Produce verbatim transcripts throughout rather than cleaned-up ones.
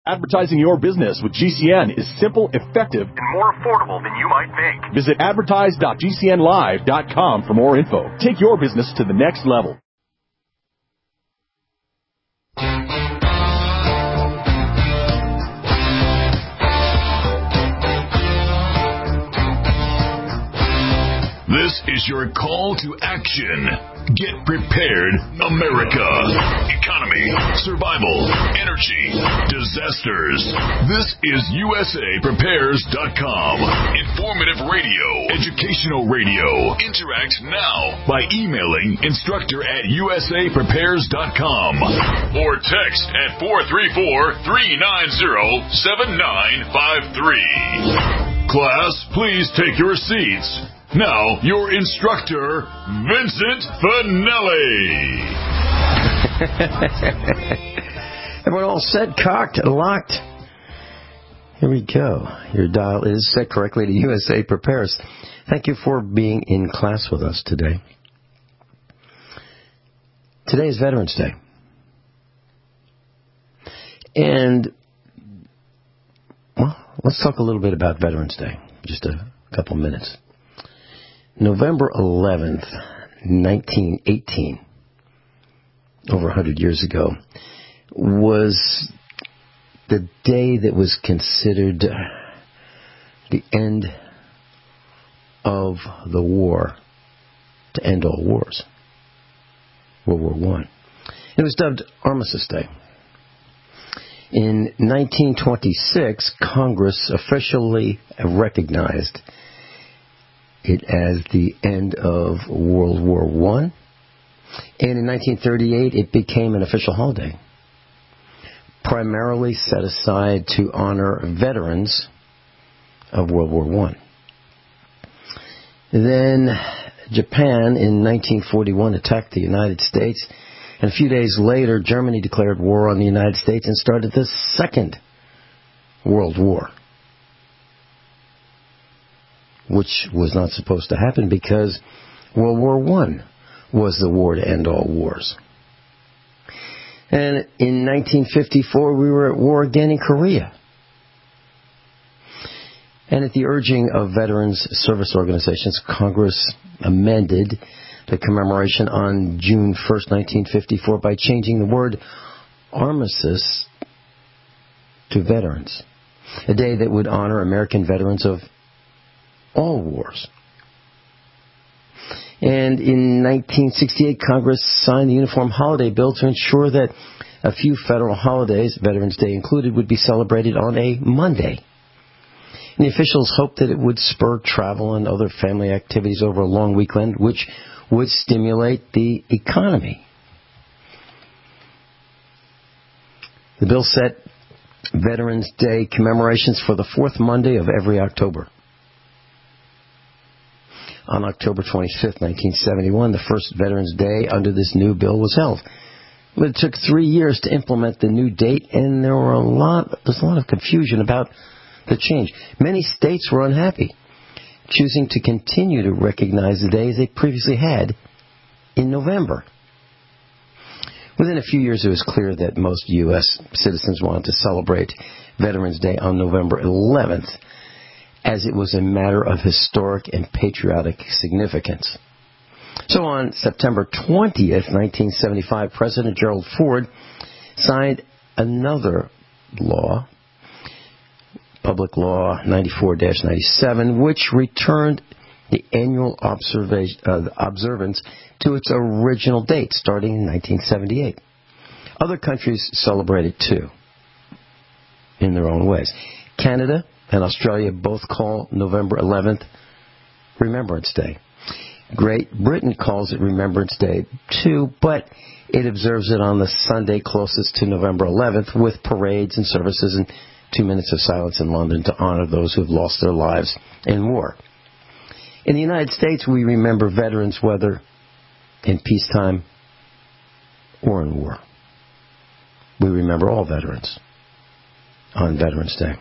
Advertising your business with G C N is simple, effective, and more affordable than you might think. Visit advertise dot g c n live dot com for more info. Take your business to the next level. This is your call to action. Get prepared, America. Economy, survival, energy, disasters. This is U S A Prepares dot com. Informative radio, educational radio. Interact now by emailing instructor at U S A Prepares dot com or text at four three four, three nine zero, seven nine five three. Class, please take your seats. Now, your instructor, Vincent Finelli. Everyone all set, cocked, locked? Here we go. Your dial is set correctly to U S A Prepares. Thank you for being in class with us today. Today is Veterans Day. And, well, let's talk a little bit about Veterans Day. Just a couple minutes. November eleventh, nineteen eighteen, over one hundred years ago, was the day that was considered the end of the war to end all wars, World War One. It was dubbed Armistice Day. In nineteen twenty-six, Congress officially recognized it as the end of World War One, and in nineteen thirty-eight it became an official holiday, primarily set aside to honor veterans of World War One. Then Japan in nineteen forty-one attacked the United States, and a few days later Germany declared war on the United States and started the Second World War, which was not supposed to happen because World War One was the war to end all wars. And in nineteen fifty-four, we were at war again in Korea. And at the urging of veterans service organizations, Congress amended the commemoration on June first, nineteen fifty-four, by changing the word armistice to veterans, a day that would honor American veterans of all wars. And in nineteen sixty-eight, Congress signed the Uniform Holiday Bill to ensure that a few federal holidays, Veterans Day included, would be celebrated on a Monday. And the officials hoped that it would spur travel and other family activities over a long weekend, which would stimulate the economy. The bill set Veterans Day commemorations for the fourth Monday of every October. On October twenty-fifth, nineteen seventy-one, the first Veterans Day under this new bill was held. But it took three years to implement the new date, and there were a lot, there's a lot of confusion about the change. Many states were unhappy, choosing to continue to recognize the day they previously had in November. Within a few years, it was clear that most U S citizens wanted to celebrate Veterans Day on November eleventh, as it was a matter of historic and patriotic significance. So on September twentieth, nineteen seventy-five, President Gerald Ford signed another law, Public Law ninety-four dash ninety-seven, which returned the annual observation, uh, observance to its original date, starting in nineteen seventy-eight. Other countries celebrated too, in their own ways. Canada and Australia both call November eleventh Remembrance Day. Great Britain calls it Remembrance Day too, but it observes it on the Sunday closest to November eleventh with parades and services and two minutes of silence in London to honor those who have lost their lives in war. In the United States, we remember veterans whether in peacetime or in war. We remember all veterans on Veterans Day.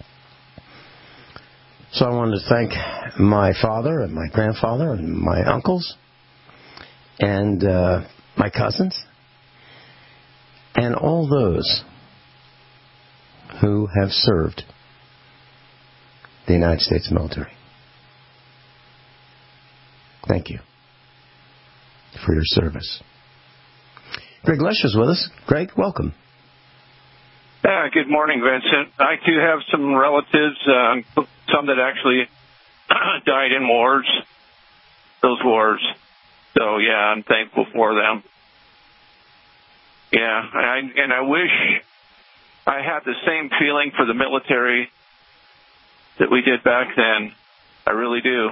So I wanted to thank my father and my grandfather and my uncles and uh, my cousins and all those who have served the United States military. Thank you for your service. Greg Lesher's with us. Greg, welcome. Uh, good morning, Vincent. I too have some relatives, uh, some that actually died in wars, those wars. So, yeah, I'm thankful for them. Yeah, I, and I wish I had the same feeling for the military that we did back then. I really do.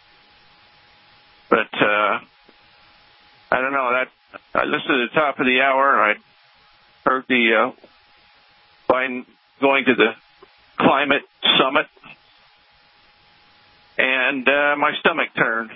But, uh, I don't know, that I listened to the top of the hour, and I heard the uh, Biden going to the climate summit, and uh, my stomach turned.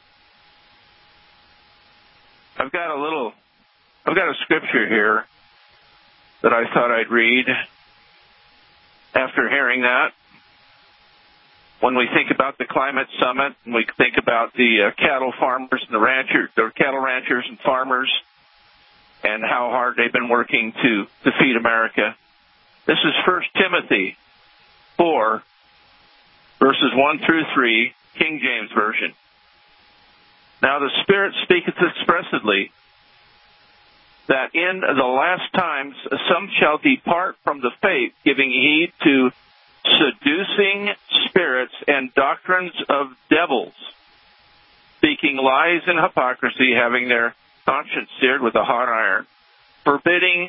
I've got a little, I've got a scripture here that I thought I'd read after hearing that. When we think about the climate summit, and we think about the uh, cattle farmers and the ranchers, the cattle ranchers and farmers, and how hard they've been working to, to feed America. This is First Timothy four, verses one through three, King James Version. Now the Spirit speaketh expressly that in the last times some shall depart from the faith, giving heed to seducing spirits and doctrines of devils, speaking lies and hypocrisy, having their conscience seared with a hot iron, forbidding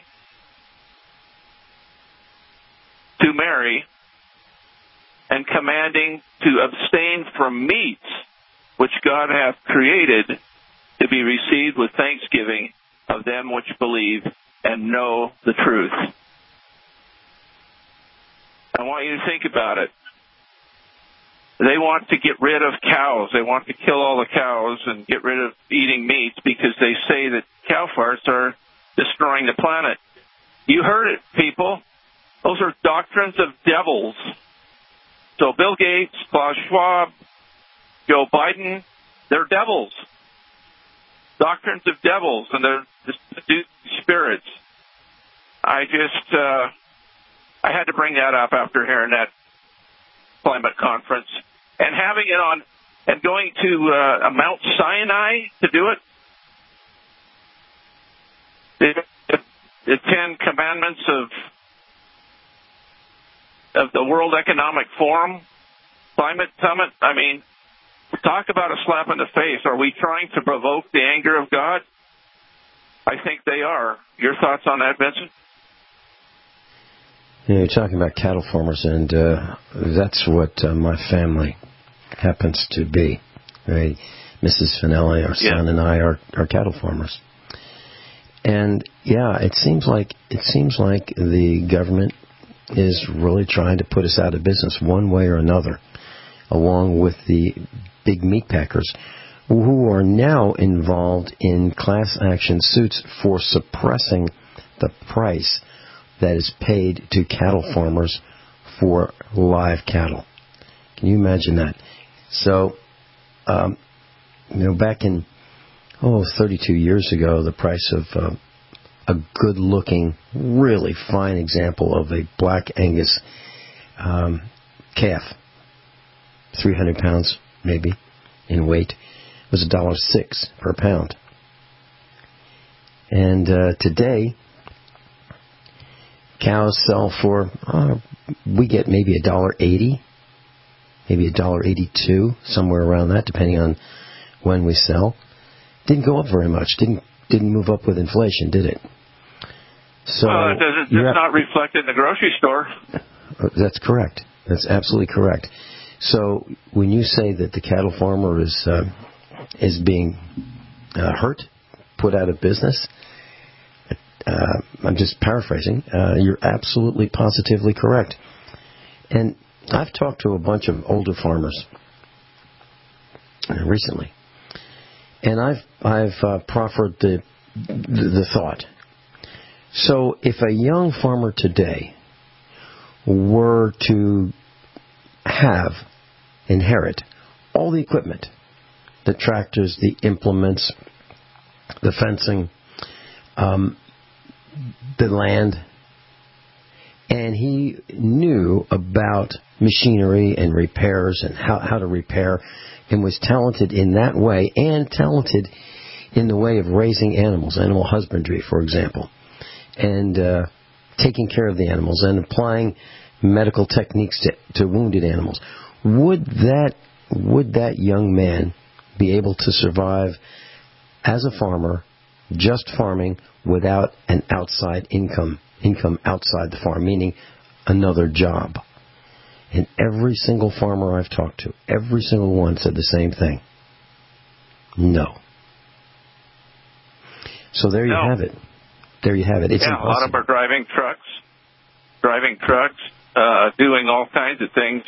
to marry, and commanding to abstain from meats which God hath created to be received with thanksgiving of them which believe and know the truth. I want you to think about it. They want to get rid of cows. They want to kill all the cows and get rid of eating meats because they say that cow farts are destroying the planet. You heard it, people. Those are doctrines of devils. So Bill Gates, Klaus Schwab, Joe Biden, they're devils. Doctrines of devils, and they're seduced spirits. I just, uh, I had to bring that up after hearing that climate conference. And having it on, and going to uh, Mount Sinai to do it. The, the, the Ten Commandments of of the World Economic Forum, Climate Summit. I mean, talk about a slap in the face. Are we trying to provoke the anger of God? I think they are. Your thoughts on that, Vincent? Yeah, you're talking about cattle farmers, and uh, that's what uh, my family happens to be. Right? Missus Finelli, our son, yeah. and I are, are cattle farmers. And yeah, it seems like it seems like the government is really trying to put us out of business one way or another, along with the big meat packers, who are now involved in class action suits for suppressing the price that is paid to cattle farmers for live cattle. Can you imagine that? So, um, you know, back in, oh, thirty-two years ago, the price of uh, a good-looking, really fine example of a Black Angus um, calf, three hundred pounds maybe in weight, was one dollar six per pound. And uh, today, cows sell for, uh, we get maybe one dollar eighty, maybe one dollar eighty-two, somewhere around that, depending on when we sell. Didn't go up very much. Didn't didn't move up with inflation, did it? So well, it doesn't, it's not reflected in the grocery store. That's correct. That's absolutely correct. So when you say that the cattle farmer is uh, is being uh, hurt, put out of business, uh, I'm just paraphrasing. Uh, you're absolutely, positively correct. And I've talked to a bunch of older farmers recently, and I've I've uh, proffered the, the the thought. So if a young farmer today were to have, inherit, all the equipment, the tractors, the implements, the fencing, um, the land, And he knew about machinery and repairs and how, how to repair, and was talented in that way, and talented in the way of raising animals, animal husbandry, for example, and uh, taking care of the animals and applying medical techniques to, to wounded animals. Would that would that young man be able to survive as a farmer, just farming, without an outside income, income outside the farm, meaning another job? And every single farmer I've talked to, every single one said the same thing. No. So there you no. have it. There you have it. It's yeah, impossible. A lot of them are driving trucks, driving trucks, uh, doing all kinds of things.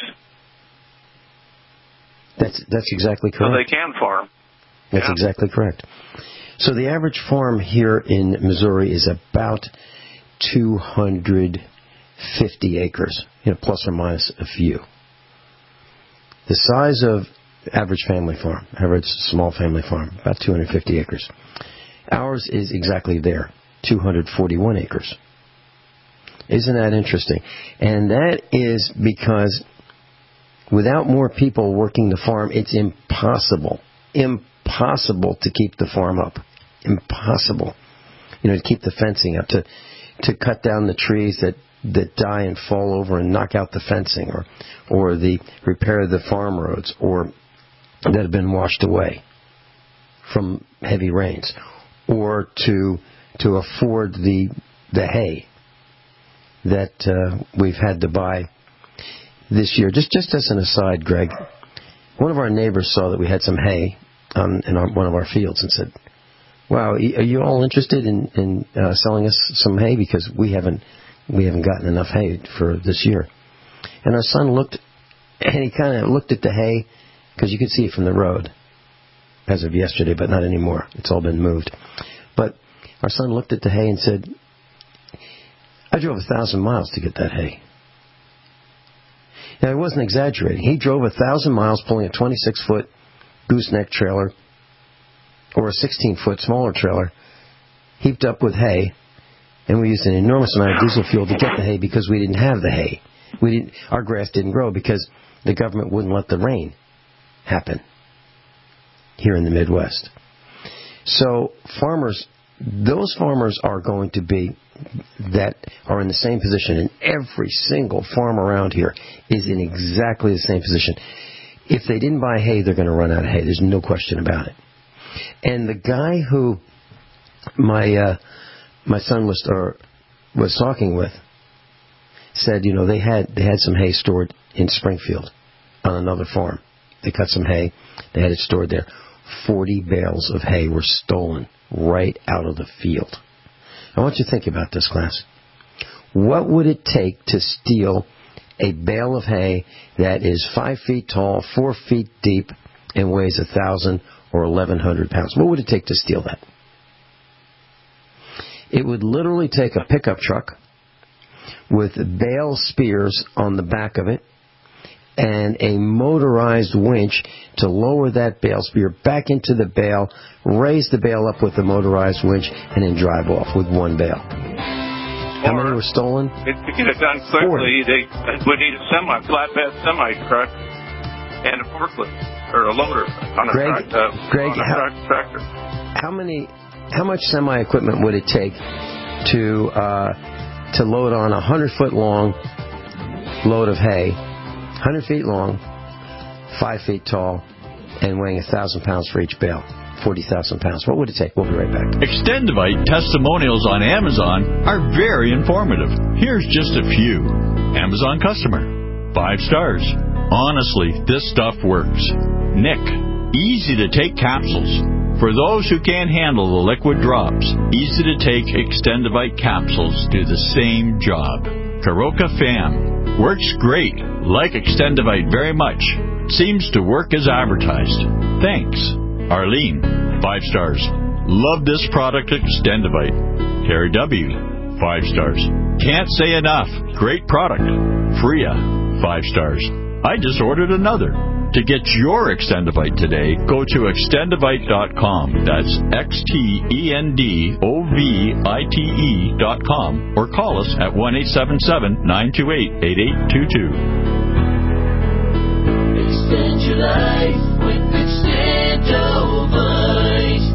That's that's exactly correct. So they can farm. That's yeah. exactly correct. So the average farm here in Missouri is about two hundred fifty acres, you know, plus or minus a few. The size of average family farm, average small family farm, about two hundred fifty acres. Ours is exactly there, two hundred forty-one acres. Isn't that interesting? And that is because without more people working the farm, it's impossible, impossible to keep the farm up. Impossible. You know, to keep the fencing up, to to cut down the trees that, that die and fall over and knock out the fencing, or or the repair the farm roads, or that have been washed away from heavy rains, or to to afford the the hay that uh, we've had to buy this year. Just just as an aside, Greg, one of our neighbors saw that we had some hay on, in our, one of our fields and said, "Wow, are you all interested in, in uh, selling us some hay, because we haven't we haven't gotten enough hay for this year?" And our son looked, and he kind of looked at the hay, because you could see it from the road as of yesterday, but not anymore. It's all been moved. But our son looked at the hay and said, "I drove a thousand miles to get that hay." Now, he wasn't exaggerating. He drove a thousand miles pulling a twenty-six foot gooseneck trailer, or a sixteen foot smaller trailer, heaped up with hay, and we used an enormous amount of diesel fuel to get the hay, because we didn't have the hay. We didn't. Our grass didn't grow because the government wouldn't let the rain happen here in the Midwest. So farmers, those farmers are going to be, that are in the same position, and every single farm around here is in exactly the same position. If they didn't buy hay, they're going to run out of hay. There's no question about it. And the guy who my uh, my son was or was talking with said, you know, they had they had some hay stored in Springfield on another farm. They cut some hay. They had it stored there. Forty bales of hay were stolen right out of the field. I want you to think about this, class. What would it take to steal a bale of hay that is five feet tall, four feet deep, and weighs a thousand or eleven hundred pounds? What would it take to steal that? It would literally take a pickup truck with bale spears on the back of it and a motorized winch to lower that bale spear back into the bale, raise the bale up with the motorized winch, and then drive off with one bale. How many were stolen? To get it done quickly, they would need a semi, flatbed semi truck and a forklift or a loader on a, Greg, truck, uh, Greg, on a how, truck, tractor. How many? How much semi equipment would it take to uh, to load on a hundred foot long load of hay, hundred feet long, five feet tall, and weighing a thousand pounds for each bale? Forty thousand pounds. What would it take? We'll be right back. Extendivite testimonials on Amazon are very informative. Here's just a few. Amazon customer. Five stars. Honestly, this stuff works. Nick. Easy to take capsules. For those who can't handle the liquid drops, easy to take Extendivite capsules do the same job. Karoka Fam. Works great. Like Extendivite very much. Seems to work as advertised. Thanks. Arlene, five stars. Love this product, Extendivite. Terry W, five stars. Can't say enough. Great product. Freya, five stars. I just ordered another. To get your Extendovite today, go to extendovite dot com. That's X T E N D O V I T E dot com. Or call us at one eight seven seven, nine two eight, eight eight two two. Extend your life with Extendovite.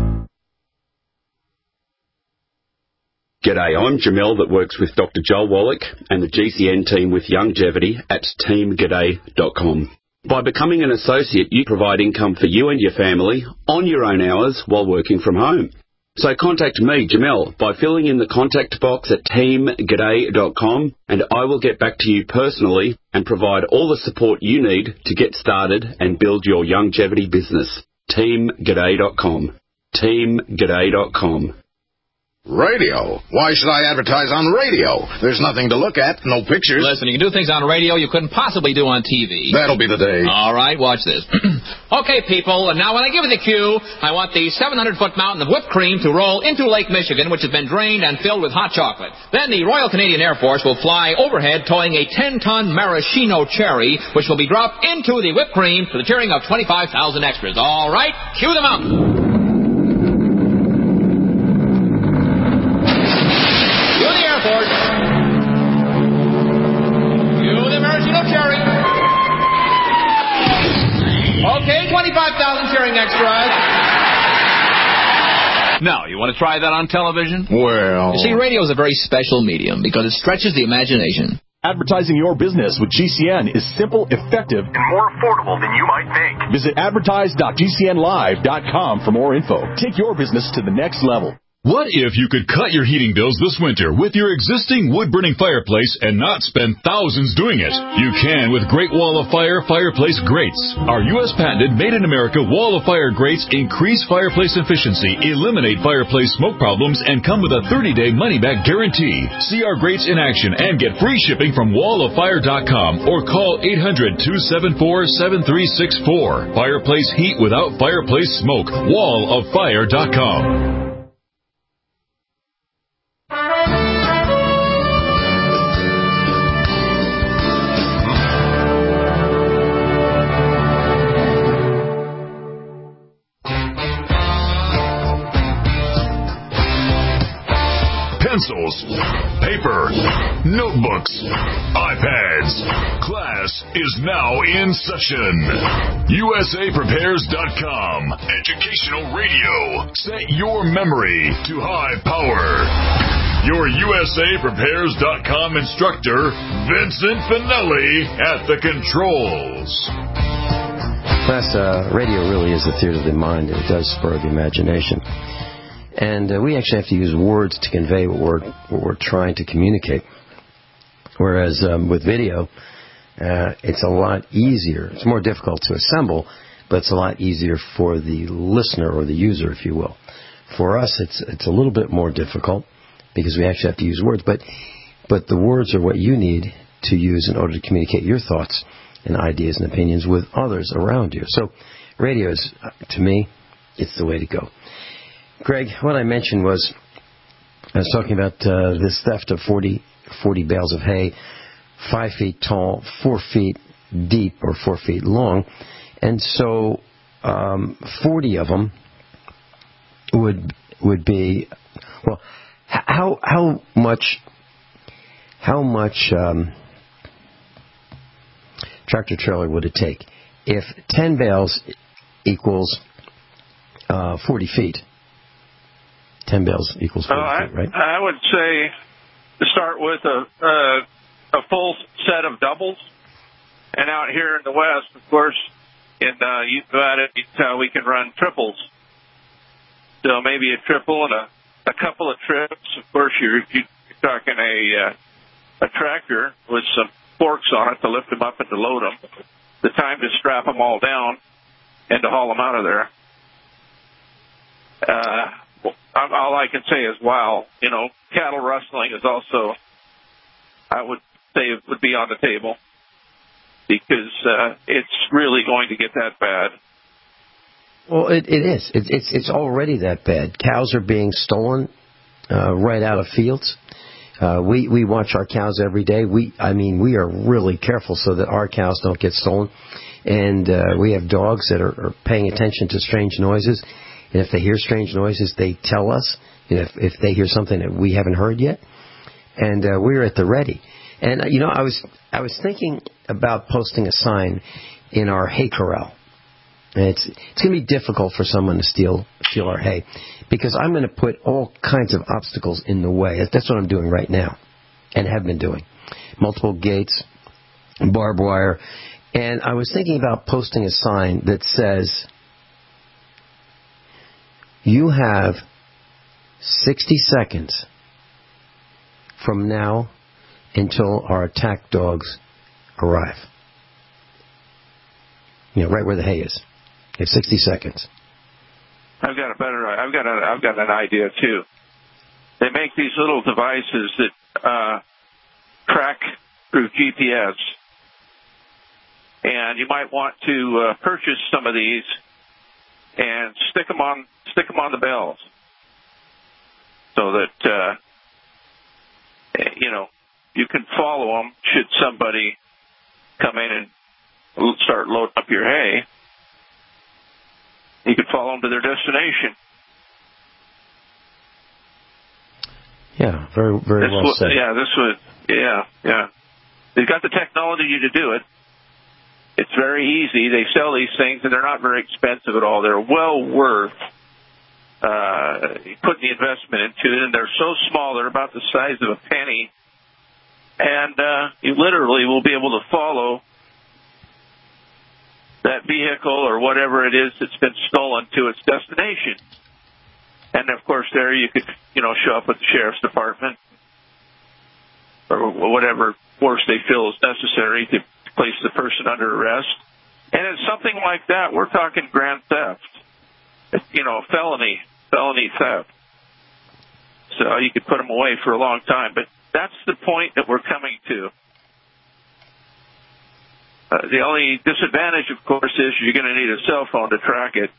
G'day, I'm Jamel that works with Doctor Joel Wallach and the G C N team with Longevity at team g'day dot com. By becoming an associate, you provide income for you and your family on your own hours while working from home. So contact me, Jamel, by filling in the contact box at team g'day dot com, and I will get back to you personally and provide all the support you need to get started and build your longevity business. team g'day dot com. team g'day dot com. Radio? Why should I advertise on radio? There's nothing to look at, no pictures. Listen, you can do things on radio you couldn't possibly do on T V. That'll be the day. All right, watch this. Okay, people, and now when I give you the cue, I want the seven hundred foot mountain of whipped cream to roll into Lake Michigan, which has been drained and filled with hot chocolate. Then the Royal Canadian Air Force will fly overhead towing a ten ton maraschino cherry, which will be dropped into the whipped cream to the cheering of twenty-five thousand extras. All right, cue the mountain. Okay, twenty-five thousand cheering extras. Now, you want to try that on television? Well... You see, radio is a very special medium because it stretches the imagination. Advertising your business with G C N is simple, effective, and more affordable than you might think. Visit advertise dot G C N live dot com for more info. Take your business to the next level. What if you could cut your heating bills this winter with your existing wood-burning fireplace and not spend thousands doing it? You can with Great Wall of Fire Fireplace Grates. Our U S patented made-in-America Wall of Fire grates increase fireplace efficiency, eliminate fireplace smoke problems, and come with a thirty day money-back guarantee. See our grates in action and get free shipping from wall of fire dot com or call eight hundred, two seven four, seven three six four. Fireplace heat without fireplace smoke. wall of fire dot com. Pencils, paper, notebooks, iPads. Class is now in session. U S A Prepares dot com. Educational radio. Set your memory to high power. Your U S A Prepares dot com instructor, Vincent Finelli, at the controls. Class, uh, radio really is the theater of the mind. It does spur the imagination. And uh, we actually have to use words to convey what we're, what we're trying to communicate. Whereas um, with video, uh, it's a lot easier. It's more difficult to assemble, but it's a lot easier for the listener or the user, if you will. For us, it's it's a little bit more difficult because we actually have to use words. But but the words are what you need to use in order to communicate your thoughts and ideas and opinions with others around you. So radio is, to me, it's the way to go. Greg, what I mentioned was, I was talking about uh, this theft of forty, forty bales of hay, five feet tall, four feet deep, or four feet long. And so um, forty of them would would be, well, how how much, how much um, tractor trailer would it take if ten bales equals uh, forty feet? ten bales equals forty uh, feet, right? I, I would say to start with a, a, a full set of doubles. And out here in the West, of course, in uh, Youth Nevada, uh, we can run triples. So maybe a triple and a, a couple of trips. Of course, you're, you're talking a, uh, a tractor with some forks on it to lift them up and to load them. The time to strap them all down and to haul them out of there. Uh, all I can say is, wow, you know, cattle rustling is also, I would say, it would be on the table because uh, it's really going to get that bad. Well, it, it is. It, it's it's already that bad. Cows are being stolen uh, right out of fields. Uh, we we watch our cows every day. We I mean, we are really careful so that our cows don't get stolen. And uh, we have dogs that are, are paying attention to strange noises. And if they hear strange noises, they tell us. You know, if, if they hear something that we haven't heard yet. And uh, we're at the ready. And, uh, you know, I was I was thinking about posting a sign in our hay corral. And it's it's going to be difficult for someone to steal steal our hay, because I'm going to put all kinds of obstacles in the way. That's what I'm doing right now, and have been doing. Multiple gates, barbed wire. And I was thinking about posting a sign that says, you have sixty seconds from now until our attack dogs arrive. You know, right where the hay is. You have sixty seconds. I've got a better. I've got a. I've got an idea too. They make these little devices that uh, track through G P S, and you might want to uh, purchase some of these and stick them on stick them on the bells, so that uh, you know you can follow them should somebody come in and start loading up your hay. You can follow them to their destination. Yeah, very, very this well was, said. Yeah, this would. Yeah, yeah. They've got the technology to do it. It's very easy. They sell these things, and they're not very expensive at all. They're well worth uh, putting the investment into it, and they're so small. They're about the size of a penny, and uh, you literally will be able to follow that vehicle or whatever it is that's been stolen to its destination. And, of course, there you could, you know, show up at the sheriff's department or whatever force they feel is necessary to place the person under arrest. And it's something like that. We're talking grand theft, you know, felony, felony theft. So you could put them away for a long time. But that's the point that we're coming to. Uh, the only disadvantage, of course, is you're going to need a cell phone to track it.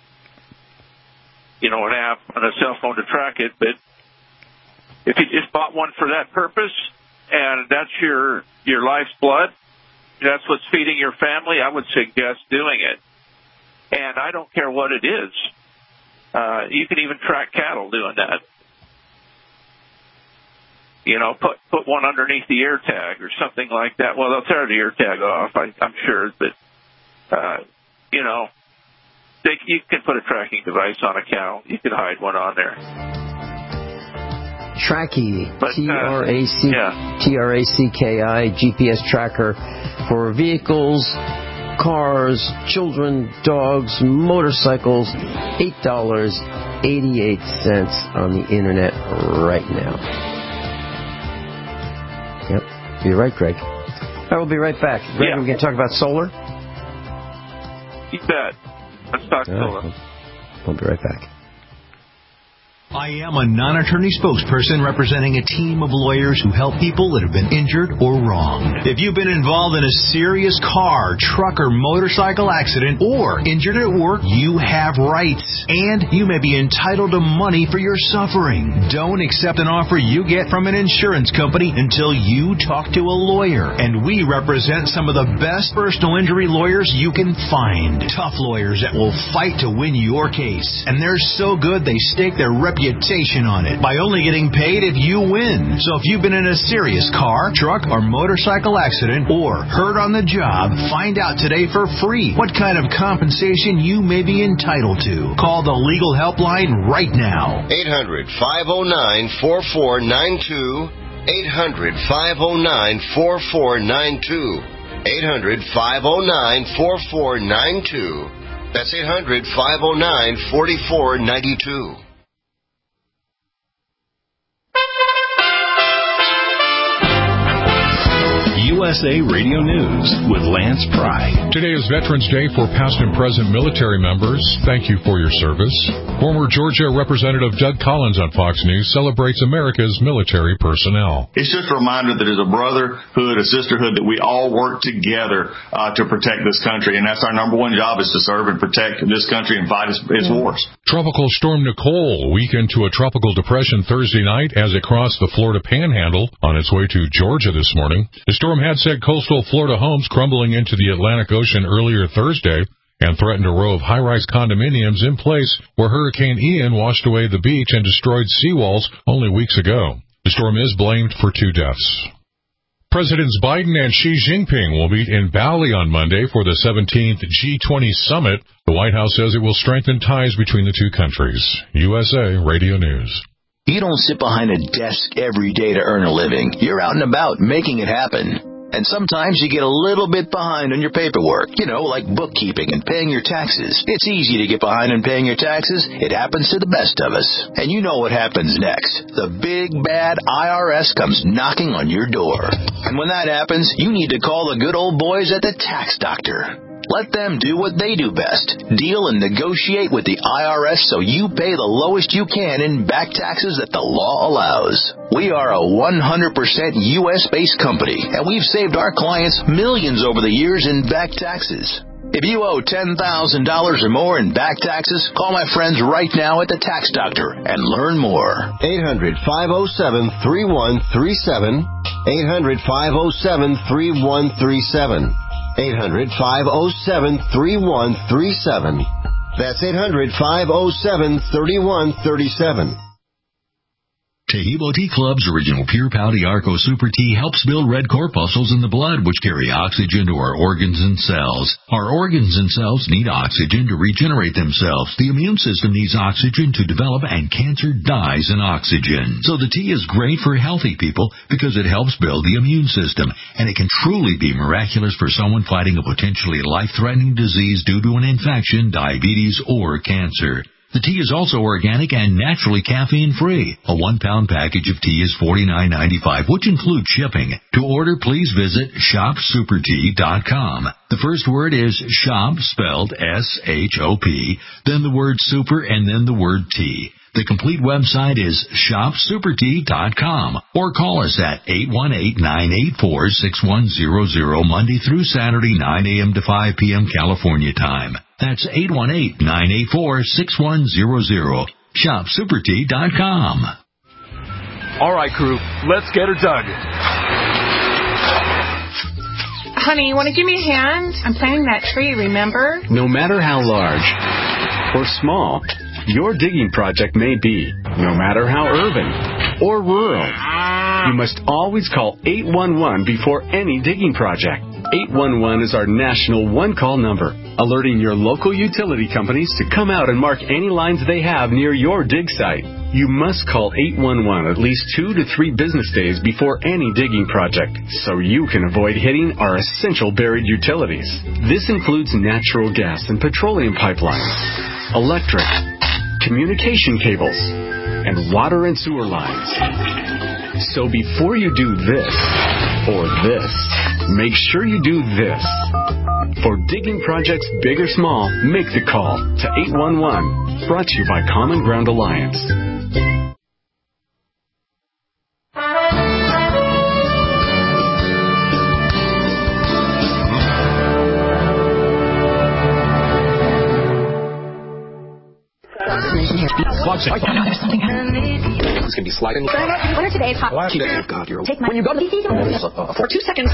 You know, an app on a cell phone to track it. But if you just bought one for that purpose, and that's your your life's blood, that's what's feeding your family, I would suggest doing it. And I don't care what it is. Uh, you can even track cattle doing that. You know, put put one underneath the ear tag or something like that. Well, they'll tear the ear tag off, I, I'm sure. But, uh, you know, they, you can put a tracking device on a cow. You can hide one on there. Tracky, but, T R A C, uh, yeah. T R A C K I, G P S tracker for vehicles, cars, children, dogs, motorcycles, eight dollars and eighty-eight cents on the internet right now. Yep, you're right, Greg. All right, we'll be right back. Greg, yeah. We're going to talk about solar? You bet. Let's talk All solar. right. We'll be right back. I am a non-attorney spokesperson representing a team of lawyers who help people that have been injured or wronged. If you've been involved in a serious car, truck, or motorcycle accident or injured at work, you have rights, and you may be entitled to money for your suffering. Don't accept an offer you get from an insurance company until you talk to a lawyer, and we represent some of the best personal injury lawyers you can find. Tough lawyers that will fight to win your case, and they're so good they stake their reputation on it by only getting paid if you win. So if you've been in a serious car, truck, or motorcycle accident or hurt on the job, find out today for free what kind of compensation you may be entitled to. Call the legal helpline right now. eight hundred, five oh nine, four four nine two. eight hundred, five oh nine, four four nine two. eight hundred, five oh nine, four four nine two. That's eight hundred, five oh nine, four four nine two. U S A Radio News with Lance Pry. Today is Veterans Day for past and present military members. Thank you for your service. Former Georgia Representative Doug Collins on Fox News celebrates America's military personnel. It's just a reminder that as a brotherhood, a sisterhood, that we all work together uh, to protect this country, and that's our number one job, is to serve and protect this country and fight its, its wars. Tropical Storm Nicole weakened to a tropical depression Thursday night as it crossed the Florida Panhandle on its way to Georgia this morning. The storm had sent coastal Florida homes crumbling into the Atlantic Ocean earlier Thursday and threatened a row of high-rise condominiums in place where Hurricane Ian washed away the beach and destroyed seawalls only weeks ago. The storm is blamed for two deaths. Presidents Biden and Xi Jinping will meet in Bali on Monday for the seventeenth G twenty summit. The White House says it will strengthen ties between the two countries. U S A Radio News. You don't sit behind a desk every day to earn a living. You're out and about making it happen. And sometimes you get a little bit behind on your paperwork, you know, like bookkeeping and paying your taxes. It's easy to get behind on paying your taxes. It happens to the best of us. And you know what happens next. The big, bad I R S comes knocking on your door. And when that happens, you need to call the good old boys at the Tax Doctor. Let them do what they do best. Deal and negotiate with the I R S so you pay the lowest you can in back taxes that the law allows. We are a one hundred percent U S-based company, and we've saved our clients millions over the years in back taxes. If you owe ten thousand dollars or more in back taxes, call my friends right now at the Tax Doctor and learn more. eight hundred, five oh seven, three one three seven. eight hundred, five oh seven, three one three seven. eight hundred, five oh seven, three one three seven. That's eight hundred, five oh seven, three one three seven. Tehebo Tea Club's original Pure Pau Arco Super Tea helps build red corpuscles in the blood, which carry oxygen to our organs and cells. Our organs and cells need oxygen to regenerate themselves. The immune system needs oxygen to develop, and cancer dies in oxygen. So the tea is great for healthy people because it helps build the immune system, and it can truly be miraculous for someone fighting a potentially life-threatening disease due to an infection, diabetes, or cancer. The tea is also organic and naturally caffeine-free. A one-pound package of tea is forty-nine ninety-five, which includes shipping. To order, please visit shop super tea dot com. The first word is shop, spelled S H O P, then the word super, and then the word tea. The complete website is shop super tea dot com, or call us at eight one eight, nine eight four, six one zero zero Monday through Saturday, nine a.m. to five p.m. California time. That's eight one eight, nine eight four, six one zero zero. shop super tea dot com. All right, crew, let's get her dug. Honey, you want to give me a hand? I'm planting that tree, remember? No matter how large or small your digging project may be, no matter how urban or rural, you must always call eight one one before any digging project. eight one one is our national one-call number, alerting your local utility companies to come out and mark any lines they have near your dig site. You must call eight one one at least two to three business days before any digging project so you can avoid hitting our essential buried utilities. This includes natural gas and petroleum pipelines, electric, communication cables, and water and sewer lines. So before you do this or this, make sure you do this. For digging projects big or small, make the call to eight one one. Brought to you by Common Ground Alliance. Oh, no, there's something happening. It's going to be sliding. What are today's hot? Oh, God, you're... Take my... When you go to the... For two seconds...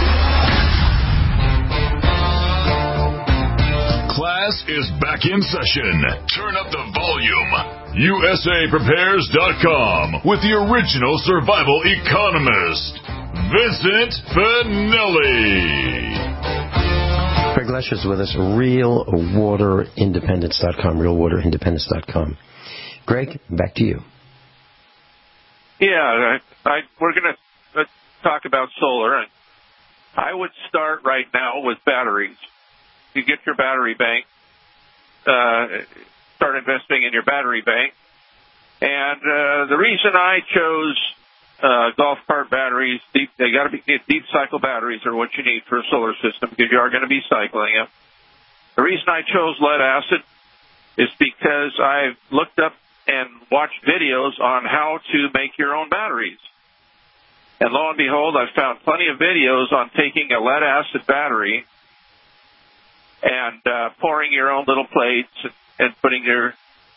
Class is back in session. Turn up the volume. U S A Prepares dot com with the original survival economist, Vincent Finelli. Greg Lesher's with us, real water independence dot com, real water independence dot com. Greg, back to you. Yeah, I, I, we're going to uh, talk about solar, and I would start right now with batteries. You get your battery bank, uh, start investing in your battery bank. And uh, the reason I chose uh, golf cart batteries, deep, they got to be deep cycle batteries are what you need for a solar system because you are going to be cycling them. The reason I chose lead acid is because I've looked up and watched videos on how to make your own batteries. And lo and behold, I've found plenty of videos on taking a lead acid battery and uh, pouring your own little plates and, and putting your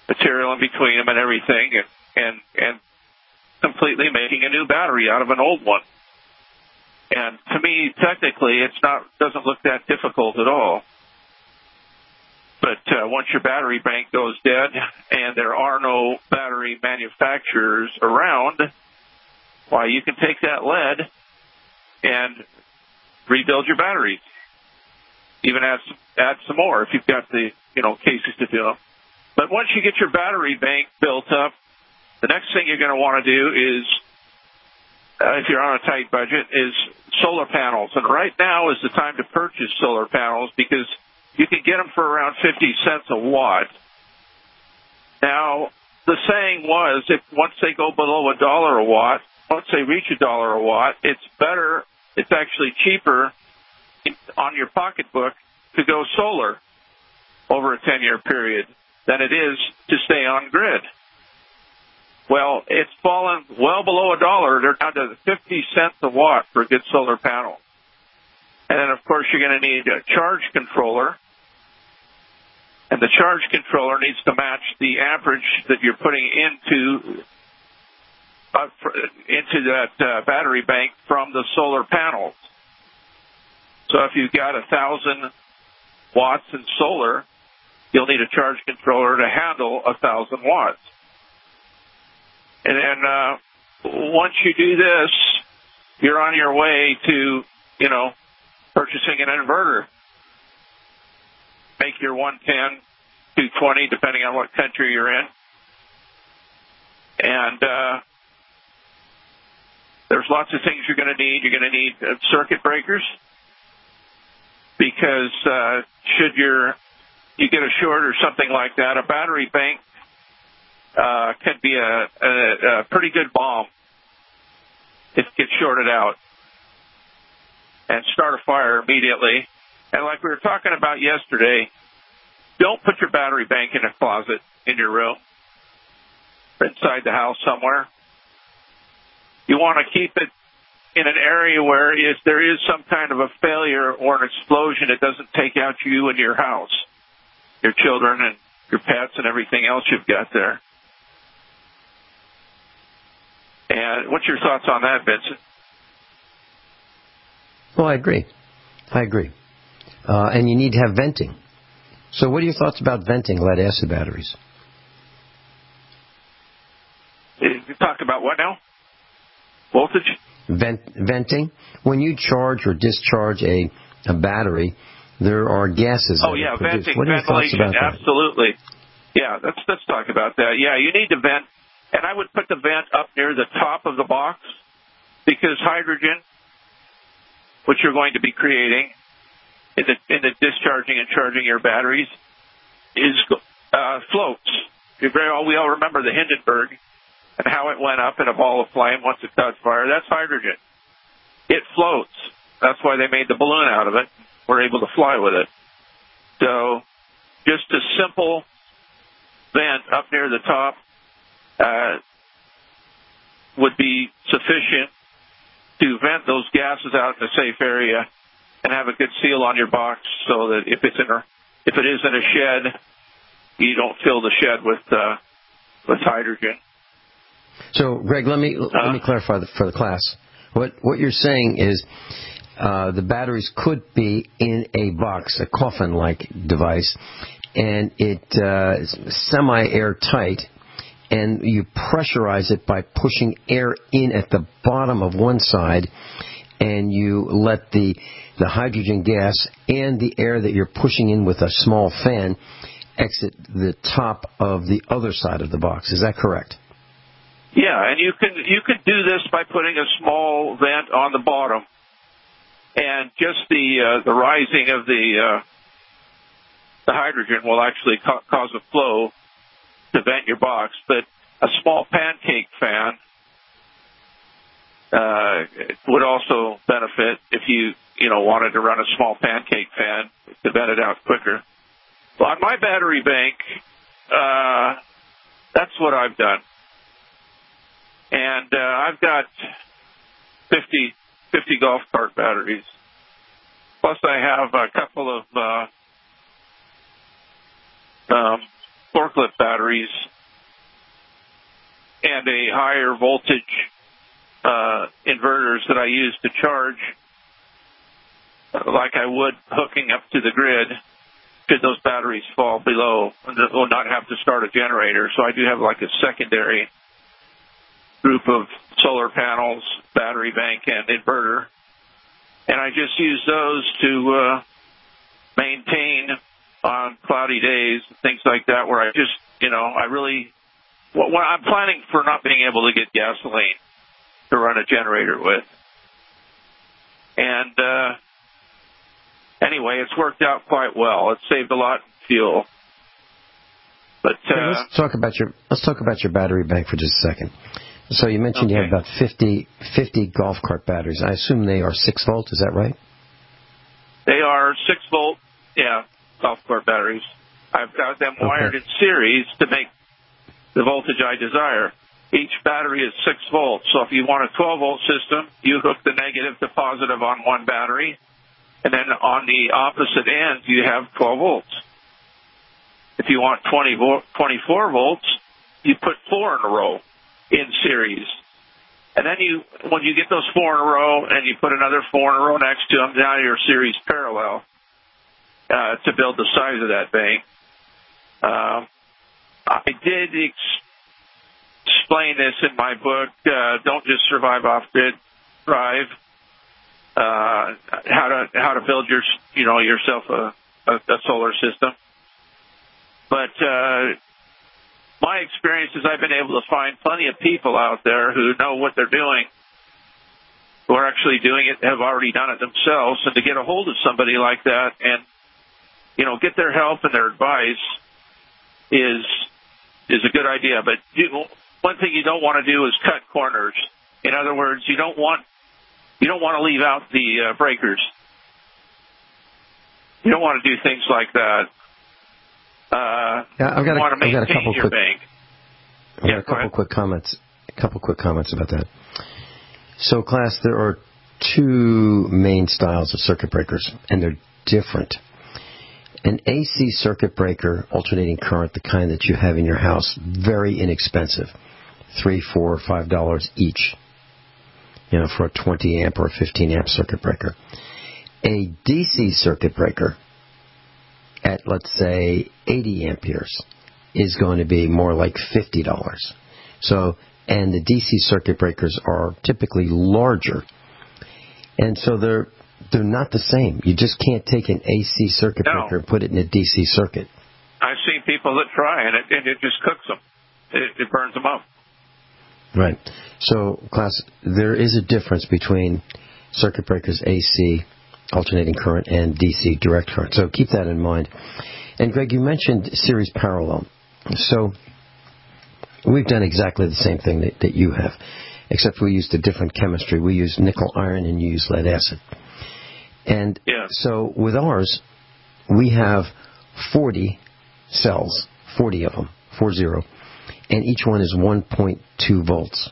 material in between them and everything, and, and, and completely making a new battery out of an old one. And to me, technically, it's not doesn't look that difficult at all. But uh, once your battery bank goes dead and there are no battery manufacturers around, why, you can take that lead and rebuild your batteries. Even add some, add some more if you've got the you know cases to do them. But once you get your battery bank built up, the next thing you're going to want to do is, uh, if you're on a tight budget, is solar panels. And right now is the time to purchase solar panels because you can get them for around fifty cents a watt. Now, the saying was, if once they go below a dollar a watt, once they reach a dollar a watt, it's better, it's actually cheaper on your pocketbook to go solar over a ten-year period than it is to stay on grid. Well, it's fallen well below a dollar. They're down to fifty cents a watt for a good solar panel. And then, of course, you're going to need a charge controller. And the charge controller needs to match the amperage that you're putting into uh, into that uh, battery bank from the solar panels. So if you've got a thousand watts in solar, you'll need a charge controller to handle a thousand watts. And then uh, once you do this, you're on your way to, you know, purchasing an inverter. Make your one ten, two twenty, depending on what country you're in. And uh, there's lots of things you're going to need. You're going to need uh, circuit breakers because uh, should your you get a short or something like that, a battery bank uh, can be a, a, a pretty good bomb if it gets shorted out and start a fire immediately. And like we were talking about yesterday, don't put your battery bank in a closet in your room or inside the house somewhere. You want to keep it in an area where if there is some kind of a failure or an explosion, it doesn't take out you and your house, your children and your pets and everything else you've got there. And what's your thoughts on that, Vincent? Well, I agree. I agree. Uh, and you need to have venting. So what are your thoughts about venting lead-acid batteries? You talk about what now? Voltage? Vent, venting. When you charge or discharge a, a battery, there are gases Oh, that yeah, are produced. venting, What are your thoughts ventilation, about that? absolutely. Yeah, let's, let's talk about that. Yeah, you need to vent. And I would put the vent up near the top of the box because hydrogen, which you're going to be creating in the, in the discharging and charging your batteries, is uh, floats. You very well, we all remember the Hindenburg and how it went up in a ball of flame once it caught fire. That's hydrogen. It floats. That's why they made the balloon out of it. We're able to fly with it. So just a simple vent up near the top uh, would be sufficient to vent those gases out in a safe area and have a good seal on your box so that if it's in a, if it is in a shed, you don't fill the shed with uh, with hydrogen. So, Greg, let me uh, let me clarify the, for the class. What what you're saying is uh, the batteries could be in a box, a coffin-like device, and it uh, is semi-airtight, and you pressurize it by pushing air in at the bottom of one side, and you let the the hydrogen gas and the air that you're pushing in with a small fan exit the top of the other side of the box. Is that correct? Yeah, and you can you can do this by putting a small vent on the bottom, and just the uh, the rising of the uh, the hydrogen will actually ca- cause a flow to vent your box. But a small pancake fan uh, would also benefit if you you know wanted to run a small pancake fan to vent it out quicker. Well, on my battery bank, uh, that's what I've done. And uh, I've got fifty, fifty golf cart batteries. Plus I have a couple of uh, um, forklift batteries and a higher voltage uh, inverters that I use to charge, like I would hooking up to the grid, should those batteries fall below and will not have to start a generator. So I do have like a secondary group of solar panels, battery bank, and inverter. And I just use those to uh, maintain on cloudy days, things like that, where I just, you know, I really, well, I'm planning for not being able to get gasoline to run a generator with. And uh, anyway, it's worked out quite well. It's saved a lot in fuel. But uh, hey, let's talk about your let's talk about your battery bank for just a second. So you mentioned okay. you have about fifty, fifty golf cart batteries. I assume they are six volt. Is that right? They are six volt. Yeah, golf cart batteries. I've got them wired okay. in series to make the voltage I desire. Each battery is six volts. So if you want a twelve volt system, you hook the negative to positive on one battery, and then on the opposite end you have twelve volts. If you want twenty volt, twenty-four volts, you put four in a row in series. And then you, when you get those four in a row and you put another four in a row next to them, now you're series parallel uh, to build the size of that bank. Uh, I did ex- explain this in my book, uh, Don't Just Survive Off Grid, Thrive, uh, how to how to build your you know yourself a, a, a solar system. But uh, my experience is I've been able to find plenty of people out there who know what they're doing, who are actually doing it, have already done it themselves, and to get a hold of somebody like that and, you know, get their help and their advice is is a good idea. But you, one thing you don't want to do is cut corners. In other words, you don't want you don't want to leave out the uh, breakers. You don't want to do things like that. Uh, yeah, I've got a, I've got a couple quick, I've yeah, got a couple quick comments. A couple quick comments about that. So, class, there are two main styles of circuit breakers, and they're different. An A C circuit breaker, alternating current, the kind that you have in your house, very inexpensive, three, four, five dollars each. You know, for a twenty amp or a fifteen amp circuit breaker. A D C circuit breaker at, let's say, eighty amperes is going to be more like fifty dollars. So, and the D C circuit breakers are typically larger. And so they're they're not the same. You just can't take an A C circuit no. breaker and put it in a D C circuit. I've seen people that try, and it, and it just cooks them. It, it burns them up. Right. So, class, there is a difference between circuit breakers A C, alternating current, and D C direct current. So keep that in mind. And Greg, you mentioned series parallel. So we've done exactly the same thing that, that you have, except we used a different chemistry. We use nickel iron and you use lead acid. And yeah. so with ours, we have forty cells, forty of them, four zero, and each one is one point two volts.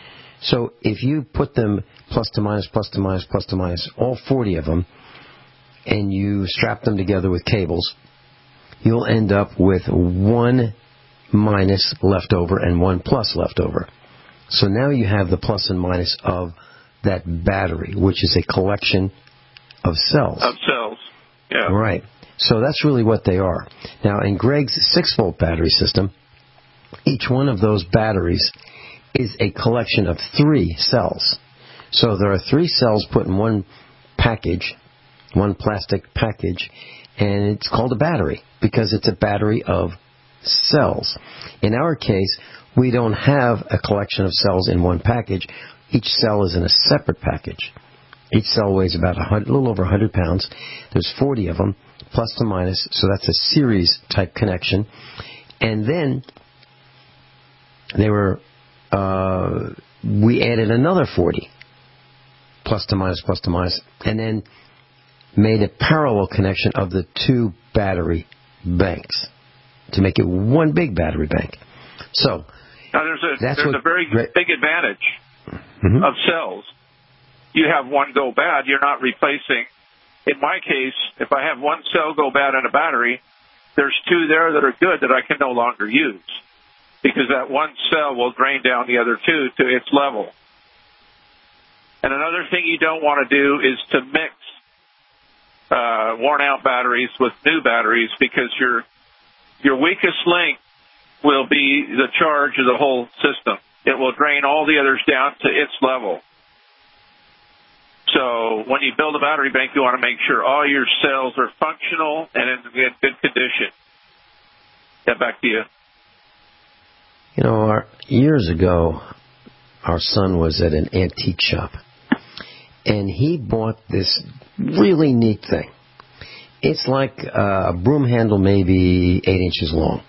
So if you put them plus to minus, plus to minus, plus to minus, all forty of them, and you strap them together with cables, you'll end up with one minus left over and one plus left over. So now you have the plus and minus of that battery, which is a collection of cells. Of cells, yeah. Right. So that's really what they are. Now, in Greg's six volt battery system, each one of those batteries is a collection of three cells. So there are three cells put in one package, one plastic package, and it's called a battery because it's a battery of cells. In our case, we don't have a collection of cells in one package. Each cell is in a separate package. Each cell weighs about a, hundred, a little over one hundred pounds. There's forty of them, plus to minus, so that's a series-type connection. And then they were, uh, we added another forty, plus to minus, plus to minus, and then made a parallel connection of the two battery banks to make it one big battery bank. So now there's a that's there's what, a very big advantage mm-hmm. of cells. You have one go bad, you're not replacing. In my case, if I have one cell go bad in a battery, there's two there that are good that I can no longer use because that one cell will drain down the other two to its level. And another thing you don't want to do is to mix uh, worn-out batteries with new batteries because your your weakest link will be the charge of the whole system. It will drain all the others down to its level. So when you build a battery bank, you want to make sure all your cells are functional and in good condition. Yeah, back to you. You know, our, years ago, our son was at an antique shop, and he bought this really neat thing. It's like uh, a broom handle, maybe eight inches long.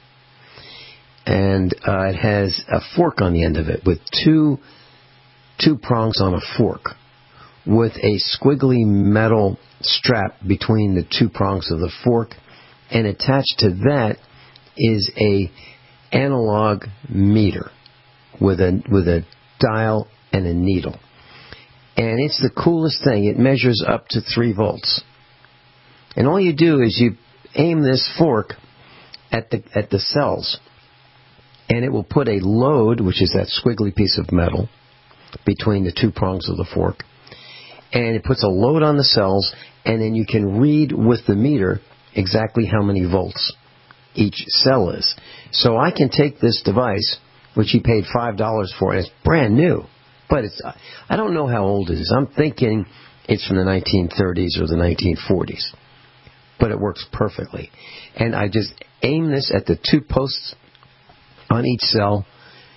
And uh, it has a fork on the end of it with two two prongs on a fork with a squiggly metal strap between the two prongs of the fork. And attached to that is a analog meter with a with a dial and a needle. And it's the coolest thing. It measures up to three volts. And all you do is you aim this fork at the at the cells, and it will put a load, which is that squiggly piece of metal, between the two prongs of the fork. And it puts a load on the cells, and then you can read with the meter exactly how many volts each cell is. So I can take this device, which he paid five dollars for, and it's brand new. But it's I don't know how old it is. I'm thinking it's from the nineteen thirties or the nineteen forties. But it works perfectly. And I just aim this at the two posts on each cell,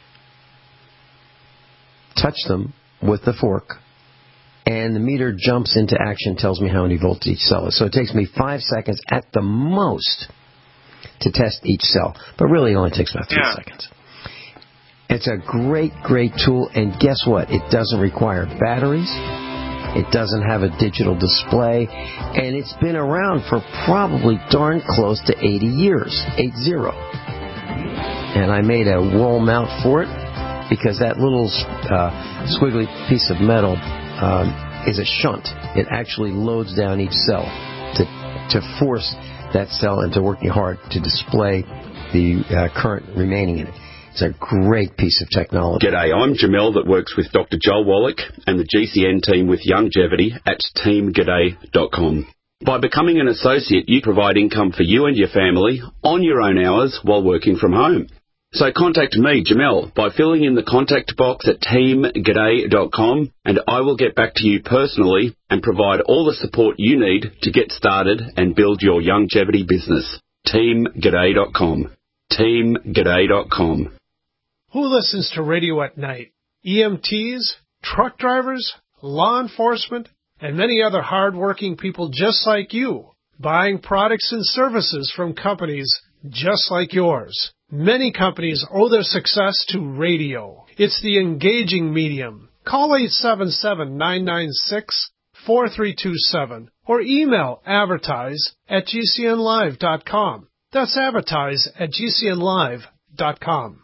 touch them with the fork, and the meter jumps into action, tells me how many volts each cell is. So it takes me five seconds at the most to test each cell. But really it only takes about three yeah. seconds. It's a great, great tool, and guess what? It doesn't require batteries. It doesn't have a digital display, and it's been around for probably darn close to eighty years, eight zero. And I made a wall mount for it because that little uh, squiggly piece of metal um, is a shunt. It actually loads down each cell to to force that cell into working hard to display the uh, current remaining in it. It's a great piece of technology. G'day, I'm Jamel that works with Doctor Joel Wallach and the G C N team with Youngevity at team g'day dot com. By becoming an associate, you provide income for you and your family on your own hours while working from home. So contact me, Jamel, by filling in the contact box at team g'day dot com, and I will get back to you personally and provide all the support you need to get started and build your Youngevity business. team g'day dot com. team g'day dot com. Who listens to radio at night? E M Ts, truck drivers, law enforcement, and many other hard-working people just like you, buying products and services from companies just like yours. Many companies owe their success to radio. It's the engaging medium. Call eight seven seven, nine nine six, four three two seven or email advertise at g c n live dot com. That's advertise at g c n live dot com.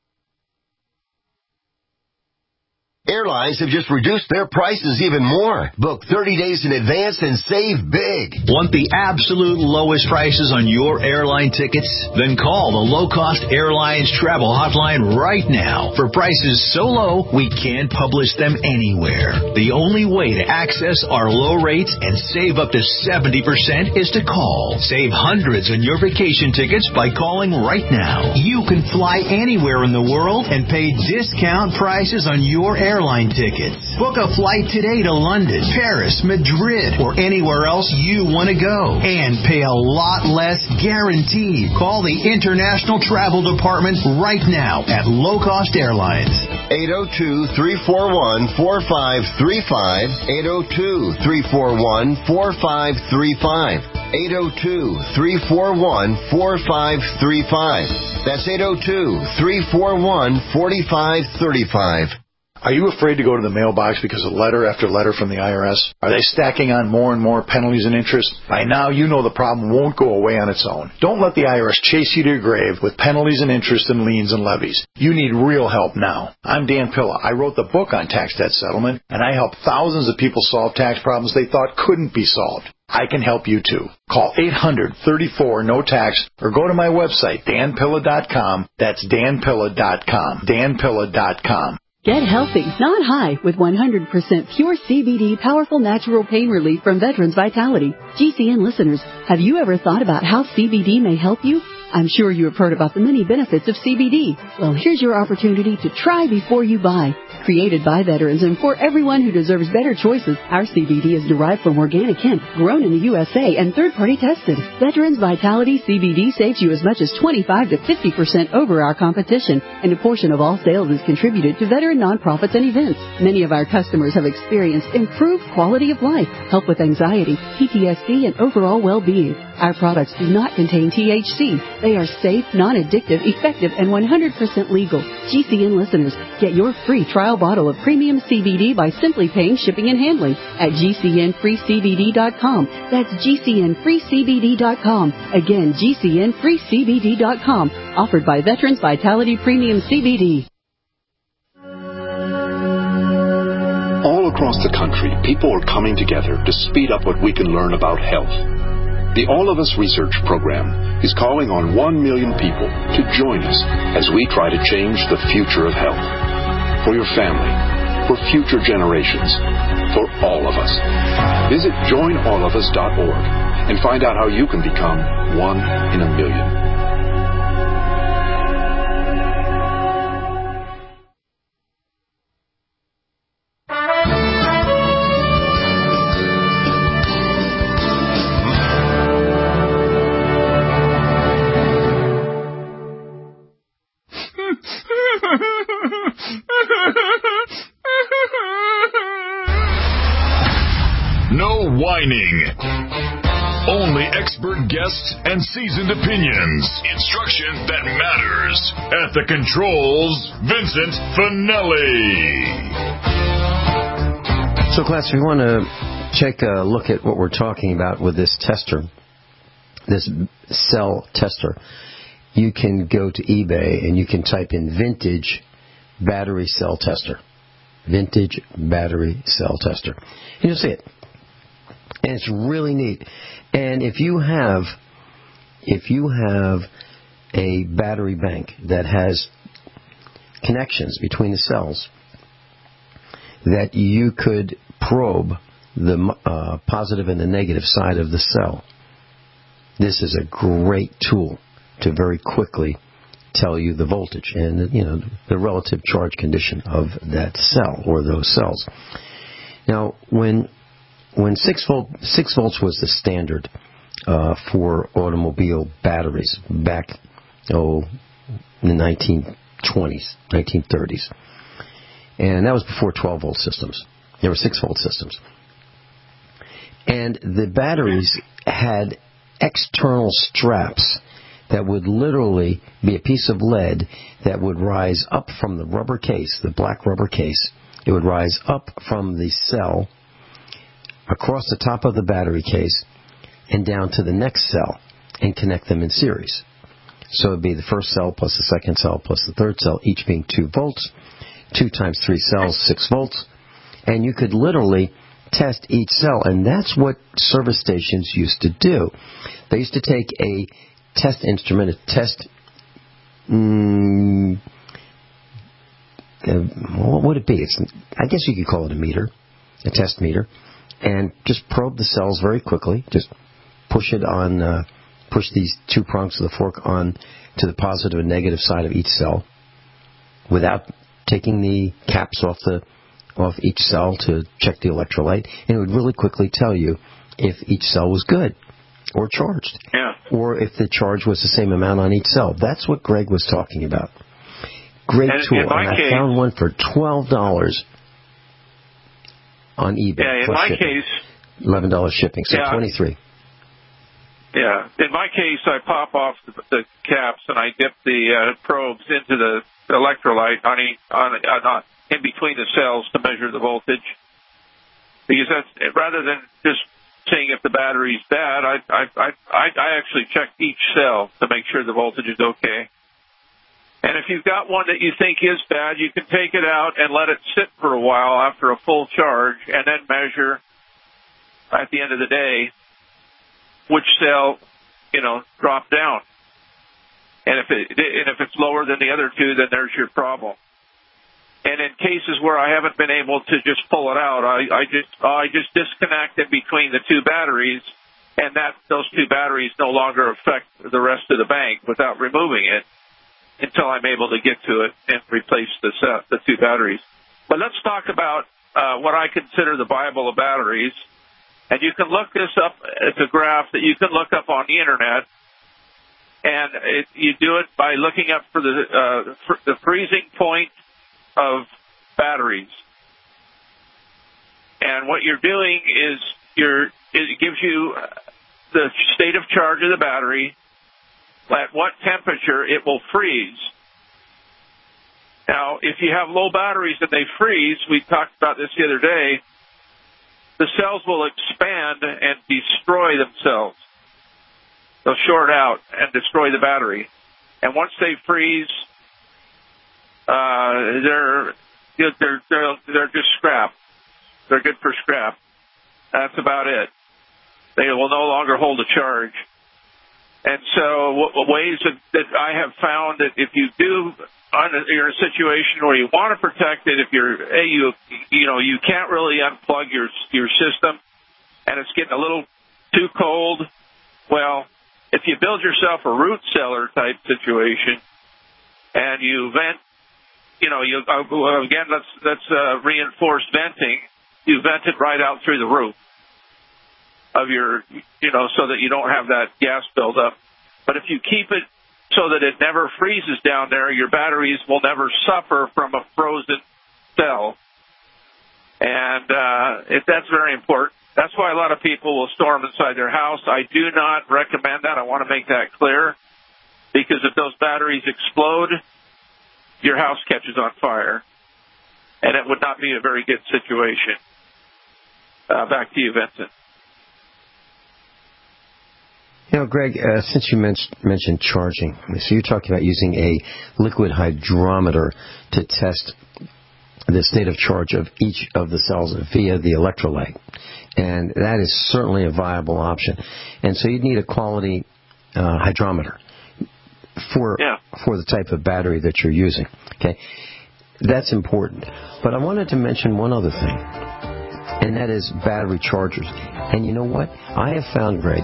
Airlines have just reduced their prices even more. Book thirty days in advance and save big. Want the absolute lowest prices on your airline tickets? Then call the Low Cost Airlines Travel Hotline right now. For prices so low, we can't publish them anywhere. The only way to access our low rates and save up to seventy percent is to call. Save hundreds on your vacation tickets by calling right now. You can fly anywhere in the world and pay discount prices on your airline airline tickets. Book a flight today to London, Paris, Madrid, or anywhere else you want to go and pay a lot less guaranteed. Call the International Travel Department right now at Low Cost Airlines. eight oh two, three four one, four five three five, eight oh two, three four one, four five three five, eight oh two, three four one, four five three five. That's eight oh two, three four one, four five three five. Are you afraid to go to the mailbox because of letter after letter from the I R S? Are they stacking on more and more penalties and interest? By now, you know the problem won't go away on its own. Don't let the I R S chase you to your grave with penalties and interest and liens and levies. You need real help now. I'm Dan Pilla. I wrote the book on tax debt settlement, and I help thousands of people solve tax problems they thought couldn't be solved. I can help you too. Call eight hundred, thirty-four, no tax or go to my website, dan pilla dot com. That's dan pilla dot com. dan pilla dot com. Get healthy, not high, with one hundred percent pure C B D powerful natural pain relief from Veterans Vitality. G C N listeners, have you ever thought about how C B D may help you? I'm sure you have heard about the many benefits of C B D. Well, here's your opportunity to try before you buy. Created by veterans and for everyone who deserves better choices, our C B D is derived from organic hemp, grown in the U S A, and third-party tested. Veterans Vitality C B D saves you as much as twenty-five to fifty percent over our competition, and a portion of all sales is contributed to veteran nonprofits and events. Many of our customers have experienced improved quality of life, help with anxiety, P T S D, and overall well-being. Our products do not contain T H C. They are safe, non-addictive, effective, and one hundred percent legal. G C N listeners, get your free trial bottle of premium C B D by simply paying shipping and handling at G C N free C B D dot com. That's G C N free C B D dot com. Again, G C N free C B D dot com. Offered by Veterans Vitality Premium C B D. All across the country, people are coming together to speed up what we can learn about health. The All of Us Research Program is calling on one million people to join us as we try to change the future of health. For your family, for future generations, for all of us. Visit join all of us dot org and find out how you can become one in a million. No whining. Only expert guests and seasoned opinions. Instruction that matters. At the controls, Vincent Finelli. So, class, if you want to take a look at what we're talking about with this tester, this cell tester, you can go to eBay and you can type in vintage battery cell tester. Vintage battery cell tester. And you'll see it. And it's really neat. And if you have, if you have a battery bank that has connections between the cells, that you could probe the uh, positive and the negative side of the cell, this is a great tool to very quickly tell you the voltage and, you know, the relative charge condition of that cell or those cells. Now, when when six volt six volts was the standard uh, for automobile batteries back oh in the nineteen twenties, nineteen thirties, and that was before twelve volt systems. There were six volt systems, and the batteries had external straps that would literally be a piece of lead that would rise up from the rubber case, the black rubber case. It would rise up from the cell, across the top of the battery case, and down to the next cell, and connect them in series. So it would be the first cell plus the second cell plus the third cell, each being two volts. Two times three cells, six volts. And you could literally test each cell, and that's what service stations used to do. They used to take a test instrument, a test, mm, uh, what would it be? It's, I guess you could call it a meter, a test meter, and just probe the cells very quickly. Just push it on, uh, push these two prongs of the fork on to the positive and negative side of each cell, without taking the caps off the off each cell to check the electrolyte, and it would really quickly tell you if each cell was good or charged, yeah, or if the charge was the same amount on each cell. That's what Greg was talking about. Great and tool, and case, I found one for twelve dollars on eBay. Yeah, in my shipping. case, eleven dollars shipping, so yeah, twenty-three. Yeah, in my case, I pop off the, the caps and I dip the uh, probes into the electrolyte on, each, on, on in between the cells to measure the voltage. Because that's rather than just seeing if the battery's bad, I I I I actually check each cell to make sure the voltage is okay. And if you've got one that you think is bad, you can take it out and let it sit for a while after a full charge, and then measure at the end of the day which cell, you know, dropped down. And if it and if it's lower than the other two, then there's your problem. And in cases where I haven't been able to just pull it out, I, I just I just disconnect in between the two batteries, and that those two batteries no longer affect the rest of the bank without removing it until I'm able to get to it and replace the set, the two batteries. But let's talk about uh, what I consider the Bible of batteries. And you can look this up. It's a graph that you can look up on the internet. And it, you do it by looking up for the uh, for the freezing point of batteries. And what you're doing is you're it gives you the state of charge of the battery, at what temperature it will freeze. Now, if you have low batteries and they freeze, we talked about this the other day, the cells will expand and destroy themselves. They'll short out and destroy the battery. And once they freeze, uh, they're, they're, they're, they're just scrap. They're good for scrap. That's about it. They will no longer hold a charge. And so ways that, that I have found that if you do, you're in a situation where you want to protect it, if you're, hey, you, you know, you can't really unplug your, your system and it's getting a little too cold, well, if you build yourself a root cellar type situation and you vent, you know, you uh, again, let's let's uh, reinforce venting. You vent it right out through the roof of your, you know, so that you don't have that gas buildup. But if you keep it so that it never freezes down there, your batteries will never suffer from a frozen cell. And uh, it, that's very important. That's why a lot of people will storm inside their house. I do not recommend that. I want to make that clear. Because if those batteries explode, your house catches on fire. And it would not be a very good situation. Uh, back to you, Vincent. You know, Greg, uh, since you men- mentioned charging, so you're talking about using a liquid hydrometer to test the state of charge of each of the cells via the electrolyte. And that is certainly a viable option. And so you'd need a quality uh, hydrometer for yeah. for the type of battery that you're using. Okay, that's important. But I wanted to mention one other thing, and that is battery chargers. And you know what? I have found, Greg,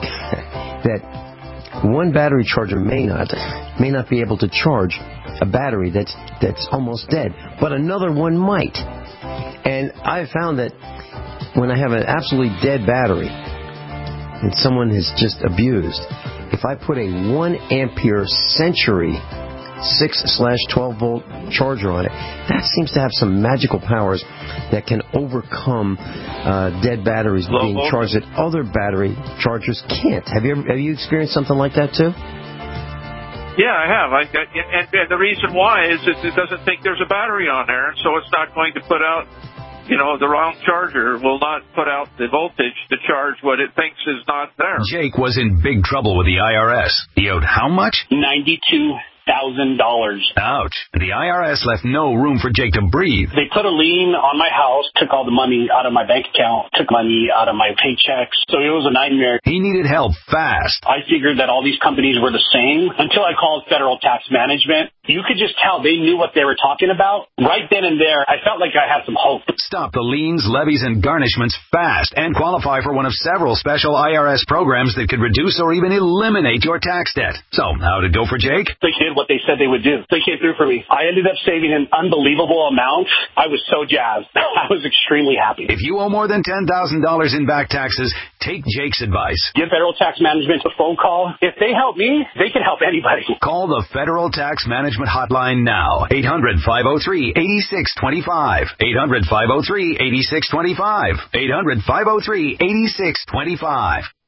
that one battery charger may not may not be able to charge a battery that's that's almost dead, but another one might. And I've found that when I have an absolutely dead battery and someone has just abused, if I put a one ampere Century six slash twelve volt charger on it, that seems to have some magical powers that can overcome uh, dead batteries Low being voltage. charged that other battery chargers can't. Have you ever, have you experienced something like that too? Yeah, I have. I, and, and the reason why is that it doesn't think there's a battery on there, so it's not going to put out, you know, the wrong charger will not put out the voltage to charge what it thinks is not there. Jake was in big trouble with the I R S. He owed how much? ninety-two thousand dollars. Ouch. The I R S left no room for Jake to breathe. They put a lien on my house, took all the money out of my bank account, took money out of my paychecks. So it was a nightmare. He needed help fast. I figured that all these companies were the same until I called Federal Tax Management. You could just tell they knew what they were talking about. Right then and there, I felt like I had some hope. Stop the liens, levies, and garnishments fast and qualify for one of several special I R S programs that could reduce or even eliminate your tax debt. So, how'd it go for Jake? They did what they said they would do. They came through for me. I ended up saving an unbelievable amount. I was so jazzed. I was extremely happy. If you owe more than ten thousand dollars in back taxes, take Jake's advice. Give Federal Tax Management a phone call. If they help me, they can help anybody. Call the Federal Tax Management Hotline now. eight hundred, five oh three, eight six two five. eight hundred, five oh three, eight six two five. eight hundred, five oh three, eight six two five.